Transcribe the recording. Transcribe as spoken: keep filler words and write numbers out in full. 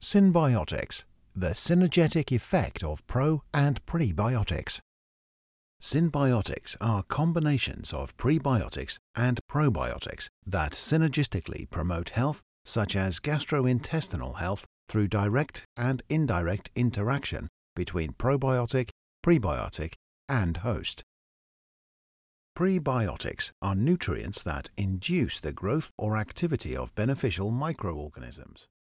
Synbiotics, the synergetic effect of pro- and prebiotics. Synbiotics are combinations of prebiotics and probiotics that synergistically promote health, such as gastrointestinal health, through direct and indirect interaction between probiotic, prebiotic, and host. Prebiotics are nutrients that induce the growth or activity of beneficial microorganisms.